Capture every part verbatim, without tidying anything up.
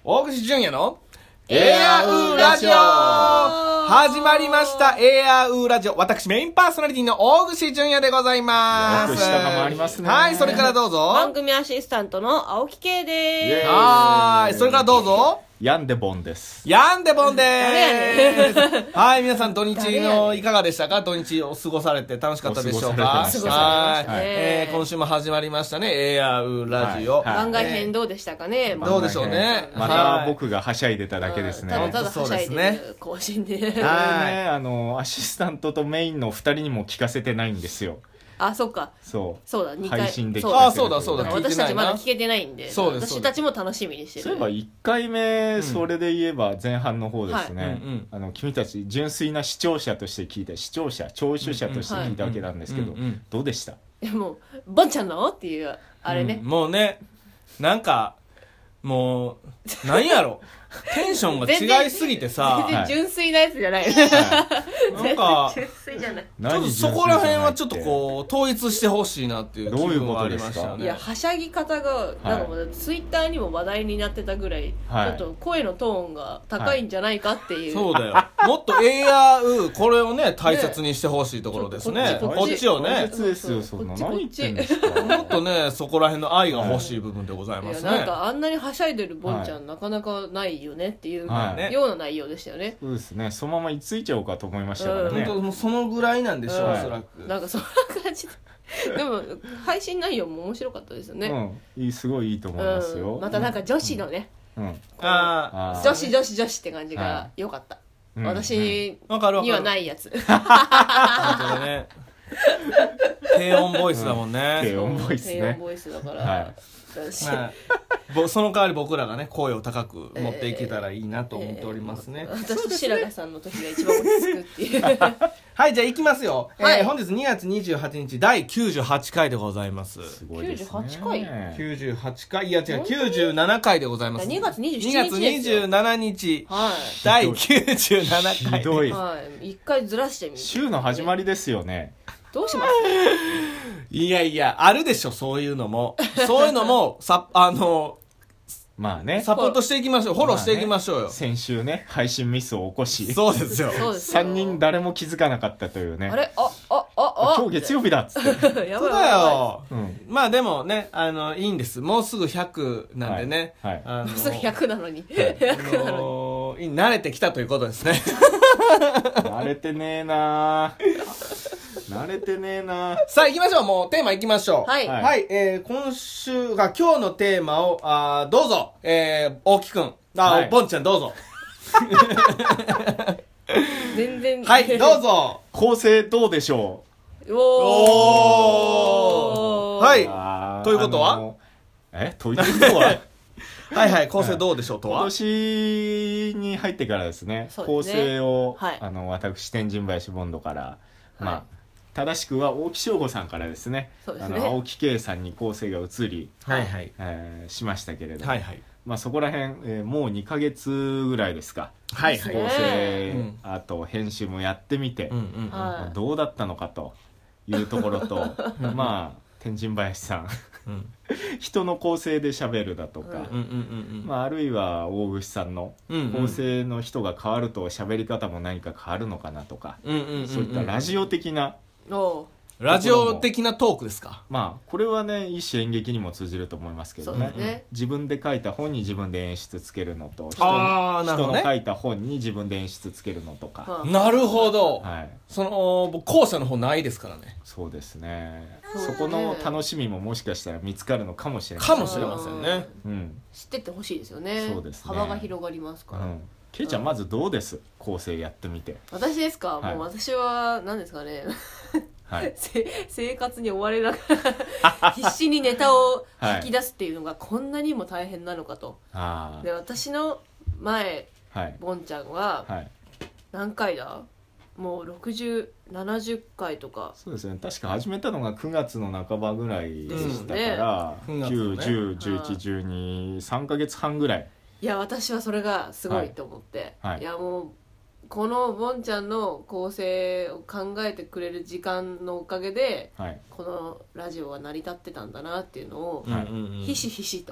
大串純也のエアウーラジオ始まりました。エアウーラジオ、私メインパーソナリティの大串純也でございます。 よく下が回りますね。 はい、それからどうぞ。 番組アシスタントの青木圭です。 はい、それからどうぞ。 ヤンデボンです。 ヤンデボンで誰ーす。はい、皆さん土日のいかがでしたか？土日を過ごされて楽しかったでしょうか？ 過ごされてました。 はい、 はいえー、今週も始まりましたね、エアウーラジオ。はいはい、 番外編どうでしたかね？ まあ、どうでしょうね。 また僕がはしゃいでただけですね。 ただただはしゃいでる更新で。 これね、あのアシスタントとメインのふたりにも聞かせてないんですよ。 あ、そっか。 そうそうだ、にかい配信で聞かせてる。あ、そうだそうだ。 私たちまだ聞けてないんで、 そうです。 私たちも楽しみにしてる。 そういえばいっかいめ、それで言えば前半の方ですね、 はいうんうん、 あの君たち純粋な視聴者として聞いた、視聴者聴取者として聞いたわけなんですけど、どうでした？ もうボンちゃんのっていうあれね、 うん、もうね、なんかもう何やろテンションが違いすぎてさ、 全然純粋なやつじゃない、 はい、なんか純粋じゃない、 ちょっとそこら辺はちょっとこう統一してほしいなっていう気分がありましたよね。 いや、はしゃぎ方がなんかもうツイッターにも話題になってたぐらい、はい、ちょっと声のトーンが高いんじゃないかっていう、はい、 そうだよもっとエアウこれをね大切にしてほしいところですね。こっちをね、 大切ですよ、そんな何言ってんですか。 もっとねそこら辺の愛が欲しい部分でございますね。 いや、なんかあんなにはしゃいでるボンちゃん、はい、なかなかないよねっていう、はい、ような内容でしたよね。 そうですね、そのまま居ついちゃおうかと思いましたからね。 うん、もうそのぐらいなんでしょう、うん、おそらく。 なんかそんな感じででも配信内容も面白かったですよね。 うん、いい、すごいいいと思いますよ。 うん、またなんか女子のね、 うんうん、 あ女子女子女子って感じが良かった、はい、私にはないやつ。 本当ね、低音ボイスだもんね。 低音ボイスね。 低音ボイスだから、はい、 まあ、その代わり僕らがね声を高く持っていけたらいいなと思っておりますね。 えーえー、私と白髪さんの時が一番落ち着くっていうはい、じゃあ行きますよ、 はい、 えー、本日にがつにじゅうはちにちだいきゅうじゅうはちかいでございます。 すごいですね。 きゅうじゅうはちかいきゅうじゅうはちかい、いや違う、きゅうじゅうななかいでございます。 にがつにじゅうしちにちですよ。 にがつにじゅうしちにち、 はい、 だいきゅうじゅうななかい。 ひどい、 はい、いっかいずらしてみる。 週の始まりですよね。 どうします？ いやいや、あるでしょ、そういうのも。そういうのも、さ、あの、 まあね、 サポートしていきましょう。フォローしていきましょうよ。まあね、 先週ね、配信ミスを起こし。 そうですよ。 さんにん誰も気づかなかったというね。 あれあ、あ、あ、あ、 今日月曜日だっつって。 やばい。そうだよ、うん。まあでもね、あの、いいんです。もうすぐひゃくなんでね。 はいはい、あのー、もうすぐひゃくなのに。 はい、ひゃくなのに。慣れてきたということですね。 慣れてねえな慣れてねえな。 さあ行きましょう。もうテーマ行きましょう。 はい。 はい。えー、今週が今日のテーマを、あどうぞ。えー、大木くん。あ、はい、ボンちゃんどうぞ。 全然。 はい、どうぞ。 構成どうでしょう。おー。 はい。ということはえということははいはい、構成どうでしょうとは、 今年に入ってからですね、すね構成を、 はい、 あの私天神林ボンドから、はい、まあ正しくは大木翔吾さんからですね、 そうですね、 あの青木圭さんに構成が移り、 はいはいえー、しましたけれども、 はいはい、 まあ、そこら辺、えー、もうにかげつぐらいですか、 はいはい、 構成、 うん、 あと編集もやってみて、 うんうんうん、 まあ、どうだったのかというところとまあ天神林さんうん、人の構成で喋るだとか、うんうんうんうん、まあ、あるいは大串さんの構成の人が変わると喋り方も何か変わるのかなとか、うんうんうんうん、そういったラジオ的な、 おラジオ的なトークですか。 まあこれはね一種演劇にも通じると思いますけど ね, ね自分で書いた本に自分で演出つけるのと 人, あ、 人の書いた本に自分で演出つけるのとか。 なるほど、 はい、 その僕後者の方ないですからね。 そうですね、そこの楽しみももしかしたら見つかるのかもしれないかもしれませんね、 うん、知ってってほしいですよね。 そうですね、 幅が広がりますから、うん、 ケイちゃんまずどうです、構成やってみて。 私ですか、はい、もう私は何ですかねはい、生活に追われながら必死にネタを吐き出すっていうのがこんなにも大変なのかと、はい、で私の前、はい、ボンちゃんは何回だ、もうろくじゅう、ななじゅっかいとか。 そうですね、確か始めたのがくがつの半ばぐらいでしたから、うん、ね、きゅう、じゅう、じゅういち、じゅうに、さんかげつはんぐらい。 いや私はそれがすごいと思って、はいはい、いやもうこのボンちゃんの構成を考えてくれる時間のおかげで、はい、このラジオは成り立ってたんだなっていうのを、はい、ひしひしと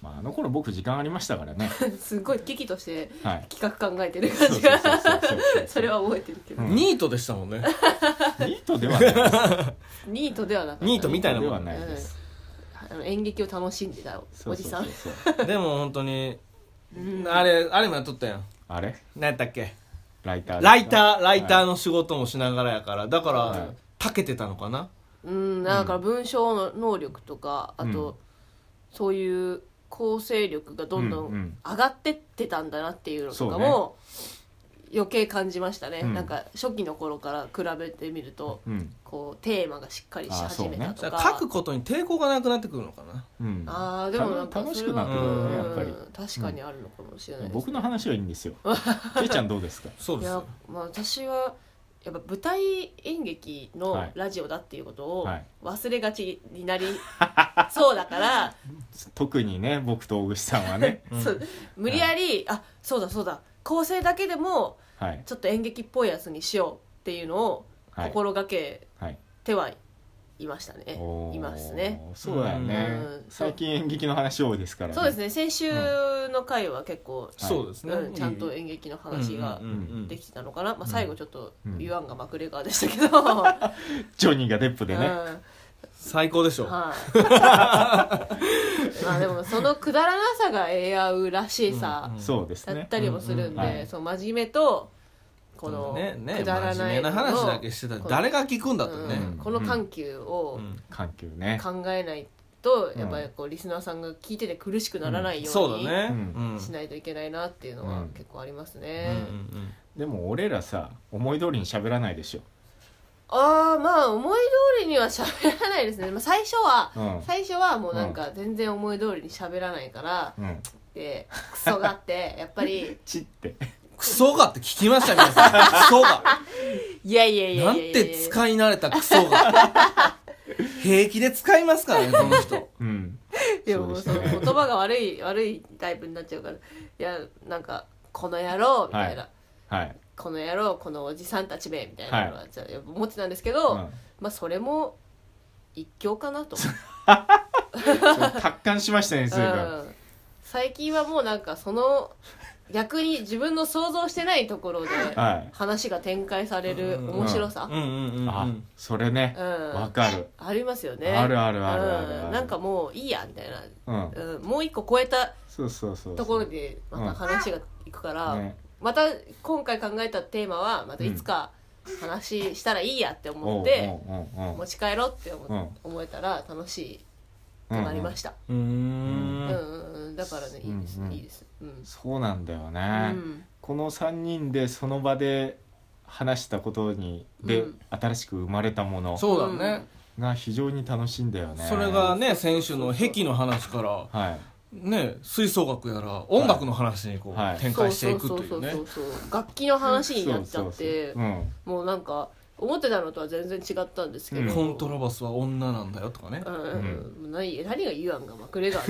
まあ、あの頃僕時間ありましたからねすごい危機として企画考えてる感じがそれは覚えてるけど、 うん、ニートでしたもんねニートではないですニートではなかった、 ニートみたいなもんではないです、 うん、あの演劇を楽しんでたおじさん。 でも本当に、うん、あれあれもやっとったやん。 あれ何やったっけ、 ライターライターライターの仕事もしながらやからだから、はい、長けてたのかな。 うん、だから文章の能力とか、あと、うん、そういう構成力がどんどん上がってってたんだなっていうのとかも余計感じましたね、うん、なんか初期の頃から比べてみると、うん、こうテーマがしっかりし始めたとか、 ね、書くことに抵抗がなくなってくるのかな、 うん、 あでもなんか楽しくなってくるよね、やっぱり確かにあるのかもしれないです、ね、 僕の話はいいんですよけいちゃんどうですか。 そうです、いや、 まあ、私はやっぱ舞台演劇のラジオだっていうことを忘れがちになりそうだから、はい、 特にね僕と大串さんはねそう無理やり、はい、あそうだそうだ構成だけでもちょっと演劇っぽいやつにしようっていうのを心がけてはいましたね、はい、いますね。 そうだよね、うん、最近演劇の話多いですからね。 そうですね、先週の回は結構、 そうですね、 うん、ちゃんと演劇の話ができてたのかな、まあ、最後ちょっと言わんがマクレガーでしたけど、うん、 ジョニーがデップでね、うん、 最高でしょ、 はい、まあでもそのくだらなさがエアウらしさだったりもするんで、そう真面目とこのくだらないの、ねね、真面目な話だけしてたら誰が聞くんだとね、 うん、この緩急を考えないとやっぱりこうリスナーさんが聞いてて苦しくならないようにしないといけないなっていうのは結構ありますね。 でも俺らさ思い通りに喋らないでしょ。 ああまあ思い通りには喋らないですね、まあ、最初は、うん、最初はもうなんか全然思い通りに喋らないから、うん、でクソがあってやっぱりチってクソがって聞きました皆さんクソがいやいやいやいやなんて使い慣れたクソが平気で使いますからねこの人、うん、 でもその言葉が悪い悪いタイプになっちゃうからいやなんかこの野郎みたいな、はいはい、この野郎このおじさんたちめみたいなのは思ってたんですけど、はい、まあそれも一興かなと達観しましたね、それが、うん、 最近はもうなんかその逆に自分の想像してないところで話が展開される面白さ、 あそれねわ、うん、かるありますよね。 あるあるあるあるある、 うん、なんかもういいやみたいな、うんうん、もう一個超えたところでまた話がいくから、うんね、また今回考えたテーマはまたいつか話したらいいやって思って持ち帰ろうって思思えたら楽しいとなりました。うんうんうん、だからねいいです、うんうん、いいです、うん、 そうなんだよね、うん、このさんにんでその場で話したことにで、うん、新しく生まれたものそうだねが非常に楽しいんだよね。 それがね先週の壁の話から、はいね、吹奏楽やら音楽の話にこう、はい、展開していくというね、 楽器の話になっちゃってもうなんか思ってたのとは全然違ったんですけど、うん、 コントラバスは女なんだよとかね、うんうん、何, 何が言わんがマクレガー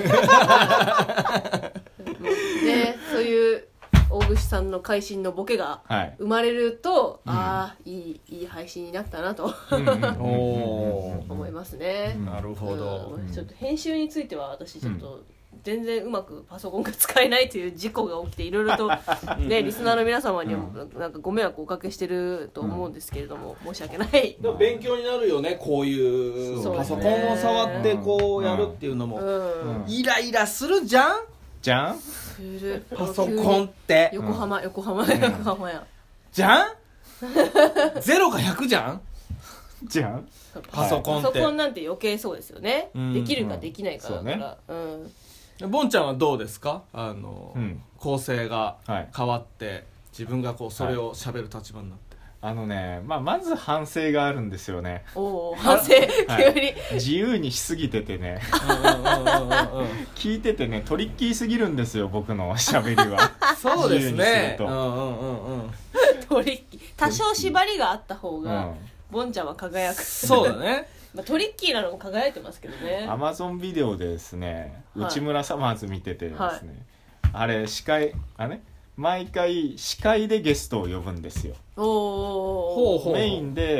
でそういう大串さんの会心のボケが生まれると、はい、ああいいいい配信になったなと思いますね。 なるほど、 うん、ちょっと編集については私ちょっと、うん全然うまくパソコンが使えないという事故が起きていろいろと、ね、リスナーの皆様にもなんかご迷惑をおかけしてると思うんですけれども、うん、申し訳ない。 でも勉強になるよねこういうパソコンを触ってこうやるっていうのも、うん、イライラするじゃんじゃんするパソコンって横浜横浜横浜やじゃんゼロかひゃくじゃんじゃんパソコンって、 パソコンなんて余計そうですよね、うん、できるかできないかだから、うん、うんボンちゃんはどうですかあの、うん、構成が変わって、はい、自分がこうそれを喋る立場になって、 はい、あのね、まあ、まず反省があるんですよね。 お反省、はい、急に自由にしすぎててね聞いててねトリッキーすぎるんですよ僕の喋りはそうですねトリッキー多少縛りがあった方が、うん、ボンちゃんは輝くそうだねまあ、トリッキーなのも輝いてますけどね。 アマゾンビデオでですね、はい、内村サマーズ見ててですね、はい、あれ司会あれ毎回司会でゲストを呼ぶんですよ。おおメインで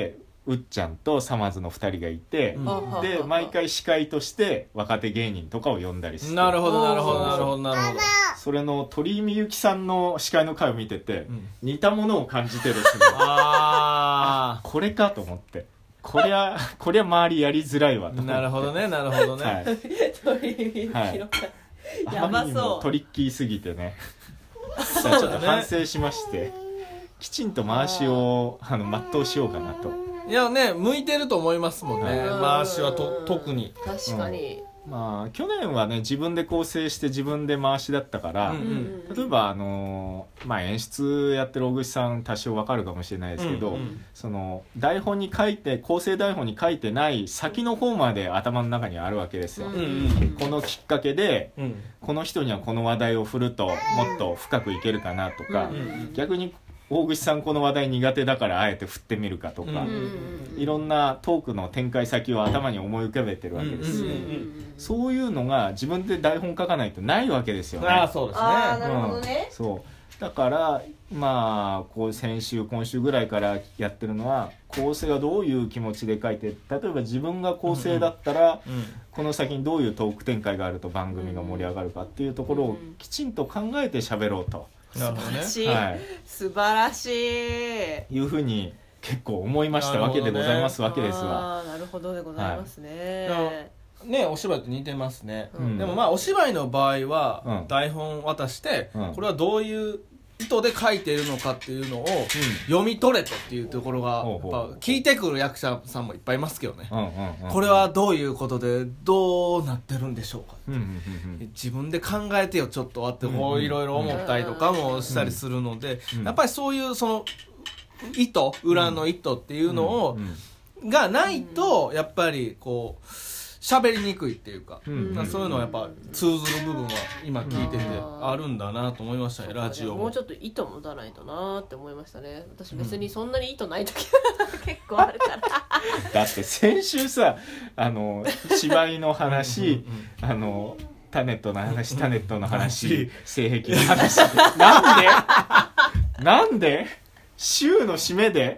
うっちゃんとさまぁずのふたりがいて、うん、で毎回司会として若手芸人とかを呼んだりして、 なるほどなるほどなるほどなるほど。 それの鳥居みゆきさんの司会の回を見てて、うん、似たものを感じてるし、あこれかと思って、こりゃこりゃ周りやりづらいわと思って。 なるほどねなるほどね、はい、 鳥居みゆきの回、はい、やばそう、 トリッキーすぎてねちょっと反省しまして、きちんと回しをあの全うしようかなと。 いやね、向いてると思いますもんね、回しはと特に。 確かに、 うん、まあ去年はね自分で構成して自分で回しだったから、うんうん、例えばあのー、まあ演出やってる大串さん多少わかるかもしれないですけど、うんうん、その台本に書いて構成台本に書いてない先の方まで頭の中にあるわけですよ、うんうん、このきっかけで、うん、この人にはこの話題を振るともっと深くいけるかなとか、うんうん、逆に大串さんこの話題苦手だからあえて振ってみるかとか、うん、いろんなトークの展開先を頭に思い浮かべてるわけですよ、うんうん、そういうのが自分で台本書かないとないわけですよね。 あ、そうですね。 あ、なるほどね、 うん、そうだからまあこう先週今週ぐらいからやってるのは、構成がどういう気持ちで書いて、例えば自分が構成だったら、うんうん、この先にどういうトーク展開があると番組が盛り上がるかっていうところをきちんと考えて喋ろうと、 なるほどね、素晴らしい、はい、素晴らしいいうふうに結構思いましたわけでございますわけですわ。 あ、なるほどでございますね、 はい、ね、お芝居と似てますね、うん、でもまあお芝居の場合は台本渡して、うん、これはどういう意図で書いているのかっていうのを読み取れとっていうところがやっぱ聞いてくる役者さんもいっぱいいますけどね、これはどういうことでどうなってるんでしょうか、うんうんうんうん、自分で考えてよちょっとあってこういろいろ思ったりとかもしたりするので、やっぱりそういうその意図裏の意図っていうのをがないとやっぱりこう喋りにくいっていうか、うんうん、そういうのはやっぱ通ずる部分は今聞いててあるんだなと思いましたね、ラジオも。 もうちょっと意図持たないとなって思いましたね。私別にそんなに意図ない時が結構あるからだって先週さ、あの芝居の話あのタネットの話タネットの話性癖の話なんでなんで週の締めで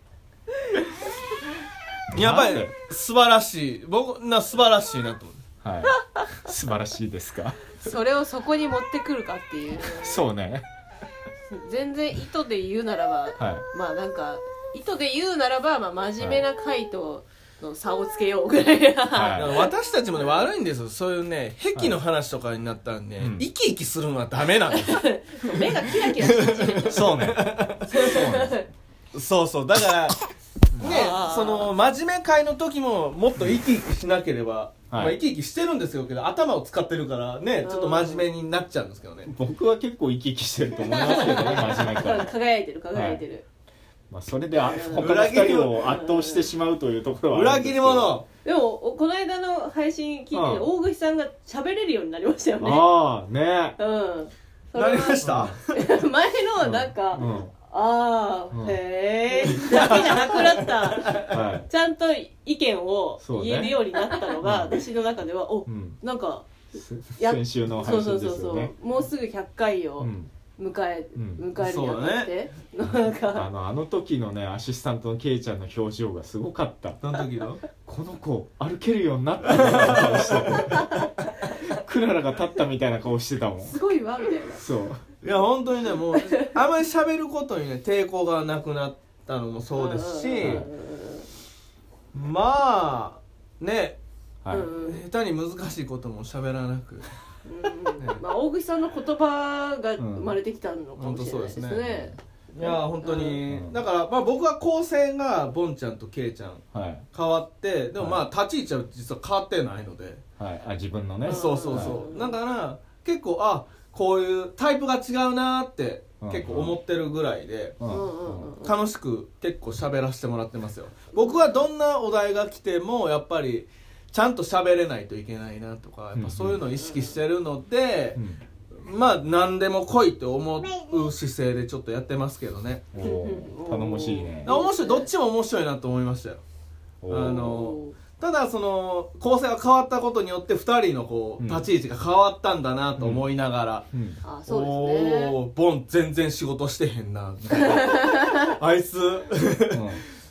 やっぱり素晴らしい、僕な素晴らしいなと思う、 はい、素晴らしいですかそれをそこに持ってくるかっていうそうね、 全然意図で言うならば、はい、まあなんか意図で言うならば、まあ、真面目な回との差をつけようぐらいな、 はい、私たちもね悪いんですよ、そういうね癖の話とかになったらね、はい、生き生きするのはダメなんです目がキラキラし始めるそうねそうそうだからね、その真面目会の時ももっと生き生きしなければ、はい、まあ、生き生きしてるんですよけど頭を使ってるからねちょっと真面目になっちゃうんですけどね。 僕は結構生き生きしてると思いますけどね真面目会輝いてる輝いてる、はい、 まあ、それで他のふたりを圧倒してしまうというところは裏切り者。 でもこの間の配信聞いて、うん、大串さんが喋れるようになりましたよね。 ああね、 うん、 なりました、 うん、前のなんか、うんうん、あー、うん、へーだけじゃなくなった、はい、ちゃんと意見を言えるようになったのが、ね、私の中ではお、うん、なんか先週の配信ですよね。そうそうそうそう、 もうすぐひゃっかいを迎え、うん、迎えるにあたって、ね、なんかあのあの時のねアシスタントのケイちゃんの表情がすごかった。 どの時のこの子歩けるようになったみたいな顔してクララが立ったみたいな顔してたもん。 すごいわみたいな。 そういや本当にねもうあまり喋ることにね抵抗がなくなったのもそうですし、まあね、はい、下手に難しいことも喋らなく、ね、 まあ、大串さんの言葉が生まれてきたのかもしれないですね、うん、そうですね。 いや本当に、うん、だからまあ僕は構成がボンちゃんとケイちゃん変わって、はい、でもまあ立ち位置は実は変わってないので、 はい、あ自分のね、 そうそうそう、はい、だから結構あこういうタイプが違うなって結構思ってるぐらいで、うんうん、楽しく結構喋らせてもらってますよ。僕はどんなお題が来てもやっぱりちゃんと喋れないといけないなとかやっぱそういうのを意識してるので、うんうん、まあ何でも来いって思う姿勢でちょっとやってますけどね。 お頼もしいね。 面白い、どっちも面白いなと思いましたよ。あのただその構成が変わったことによってふたりのこう立ち位置が変わったんだなと思いながら、 うんうん、あそうですね、 おボン全然仕事してへんなあいつ、うん、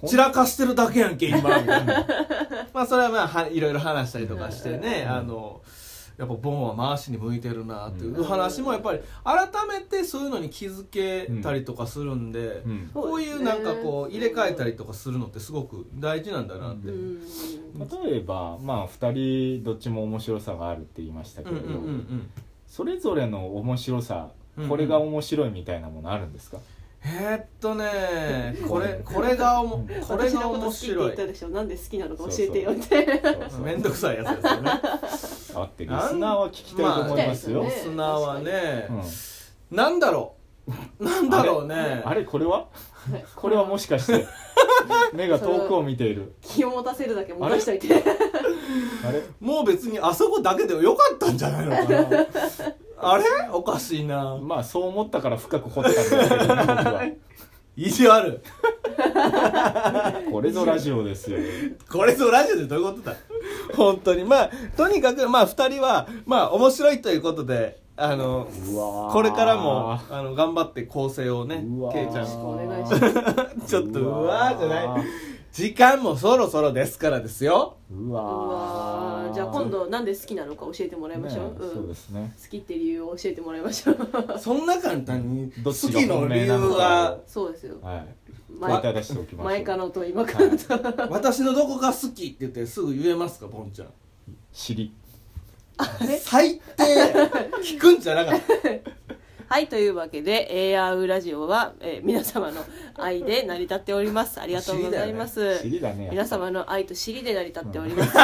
散らかしてるだけやんけ今みたいなまあそれはまあはいろいろ話したりとかしてね、あのやっぱボンは回しに向いてるなっていう話もやっぱり改めてそういうのに気づけたりとかするんで、うん、こういうなんかこう入れ替えたりとかするのってすごく大事なんだなって、うん、 例えばまあふたりどっちも面白さがあるって言いましたけれど、うんうんうんうん、それぞれの面白さ、これが面白いみたいなものあるんどですか？ えー、っとねこれこれがおもこれが面白い。私のこと好きって言ったでしょ。なんで好きなのか教えてよってめんどくさいやつですよねだってリスナーは聞きたいと思いますよ、まあ、 リスナーはね、うん、なんだろうなんだろうね。 あれ、あれこれはこれはもしかして目が遠くを見ている。 気を持たせるだけ持たしといてあれもう別にあそこだけでよかったんじゃないのかなあれおかしいな。 まあそう思ったから深く掘ったんですけどね僕は。 意地あるこれぞラジオですよ。 これぞラジオでどういうことだ本当に。まあとにかくまあふたりはまあ面白いということで、あのこれからもあの頑張って構成をね、ケイちゃんお願いしますちょっとうわーじゃない時間もそろそろですからですよ。 うわーじゃあ今度なんで好きなのか教えてもらいましょう、ね、うん、 そうですね、 好きって理由を教えてもらいましょうそんな簡単に好きの理由がそうですよ、 はい、前から出しておきましょう。 前からと今からと、 はい、私のどこが好きって言ってすぐ言えますかボンちゃん。 尻。 最低聞くんじゃなかったはい、というわけで エーアール ラジオは、えー、皆様の愛で成り立っております。ありがとうございます。 尻だね、 皆様の愛と尻で成り立っております。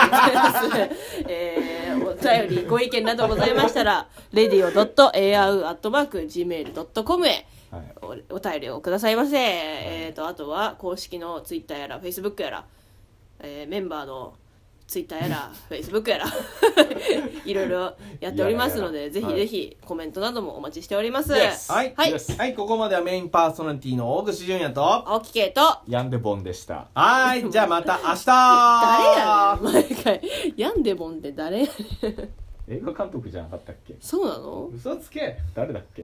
えー、お便りご意見などございましたらレディオドットエーアールアットマークジーメールドットコム へお, お便りをくださいませ、はい、えーとあとは公式のツイッターやらフェイスブックやら、えー、メンバーのツイッターやらフェイスブックやらいろいろやっておりますので、ぜひぜひコメントなどもお待ちしております。 Yes. はい、はいはい、ここまではメインパーソナリティの大串純也と青木圭とヤンデボンでした。 はい、じゃあまた明日誰やねん毎回ヤンデボンって誰やねん映画監督じゃなかったっけ？ そうなの？ 嘘つけ。 誰だっけ？